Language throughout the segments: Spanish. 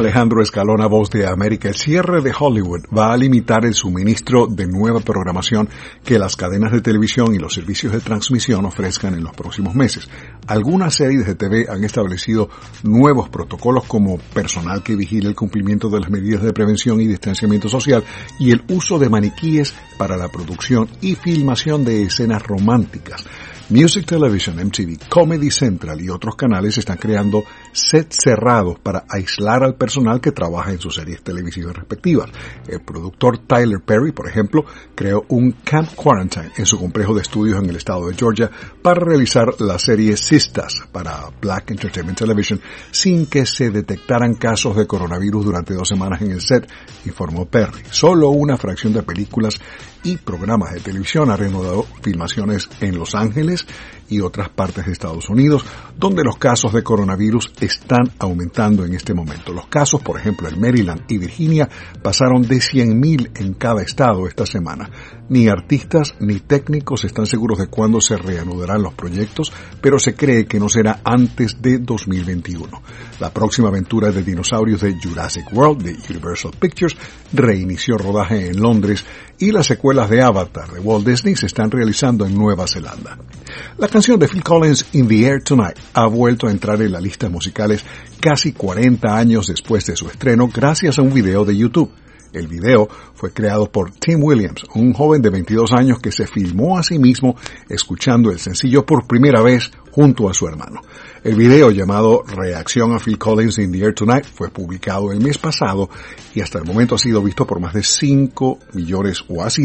Alejandro Escalona, Voz de América. El cierre de Hollywood va a limitar el suministro de nueva programación que las cadenas de televisión y los servicios de transmisión ofrezcan en los próximos meses. Algunas series de TV han establecido nuevos protocolos como personal que vigile el cumplimiento de las medidas de prevención y distanciamiento social y el uso de maniquíes para la producción y filmación de escenas románticas. Music Television, MTV, Comedy Central y otros canales están creando sets cerrados para aislar al personal que trabaja en sus series televisivas respectivas. El productor Tyler Perry, por ejemplo, creó un Camp Quarantine en su complejo de estudios en el estado de Georgia para realizar la serie Sistas para Black Entertainment Television sin que se detectaran casos de coronavirus durante 2 semanas en el set, informó Perry. Solo una fracción de películas y programas de televisión ha reanudado filmaciones en Los Ángeles y otras partes de Estados Unidos, donde los casos de coronavirus están aumentando en este momento. Los casos, por ejemplo, en Maryland y Virginia pasaron de 100,000 en cada estado esta semana. Ni artistas ni técnicos están seguros de cuándo se reanudarán los proyectos, pero se cree que no será antes de 2021. La próxima aventura de dinosaurios de Jurassic World de Universal Pictures reinició rodaje en Londres y las secuelas de Avatar de Walt Disney se están realizando en Nueva Zelanda. La canción de Phil Collins, In the Air Tonight, ha vuelto a entrar en las listas musicales casi 40 años después de su estreno gracias a un video de YouTube. El video fue creado por Tim Williams, un joven de 22 años que se filmó a sí mismo escuchando el sencillo por primera vez junto a su hermano. El video, llamado Reacción a Phil Collins in the Air Tonight, fue publicado el mes pasado y hasta el momento ha sido visto por más de 5 millones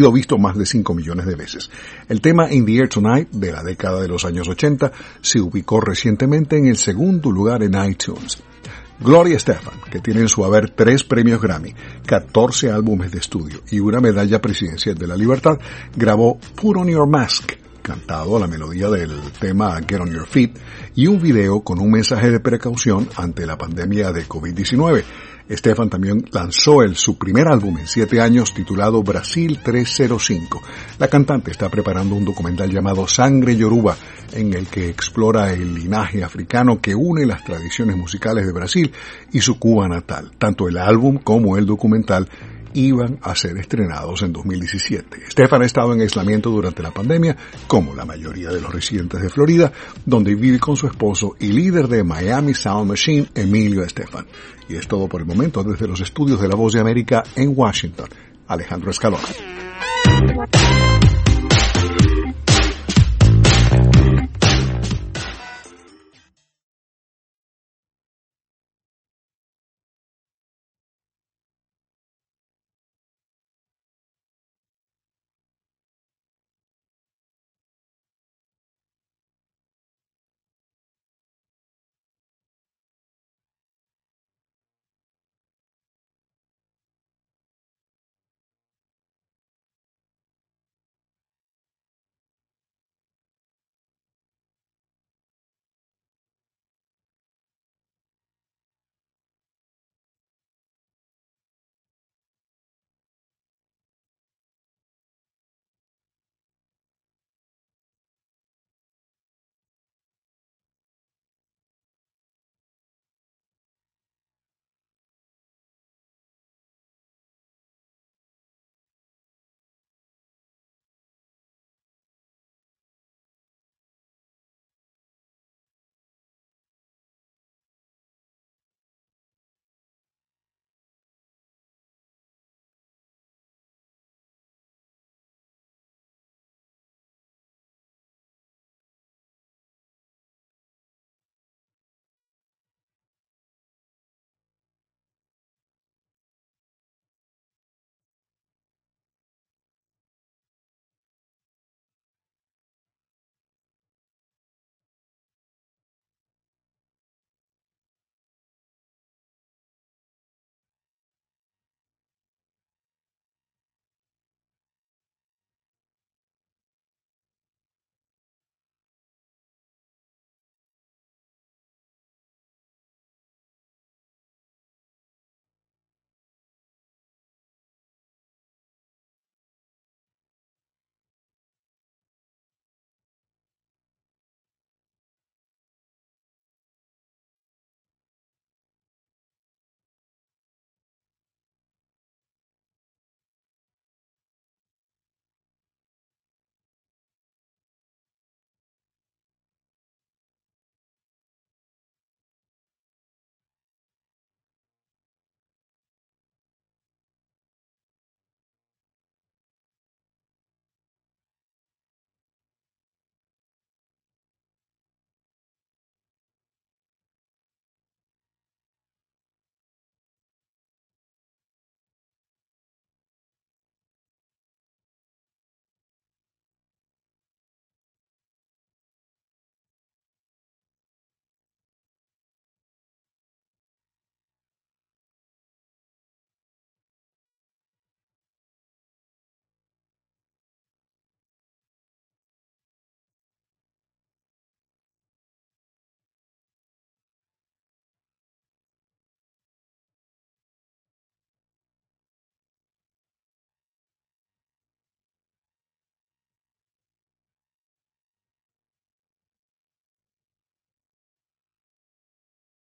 de veces. El tema In the Air Tonight, de la década de los años 80, se ubicó recientemente en el segundo lugar en iTunes. Gloria Estefan, que tiene en su haber 3 premios Grammy, 14 álbumes de estudio y una medalla presidencial de la libertad, grabó Put on Your Mask, cantado a la melodía del tema Get on Your Feet, y un video con un mensaje de precaución ante la pandemia de COVID-19. Estefan también lanzó su primer álbum en 7 años titulado Brasil 305. La cantante está preparando un documental llamado Sangre Yoruba, en el que explora el linaje africano que une las tradiciones musicales de Brasil y su Cuba natal. Tanto el álbum como el documental iban a ser estrenados en 2017. Estefan ha estado en aislamiento durante la pandemia, como la mayoría de los residentes de Florida, donde vive con su esposo y líder de Miami Sound Machine, Emilio Estefan. Y es todo por el momento desde los estudios de La Voz de América en Washington. Alejandro Escalona.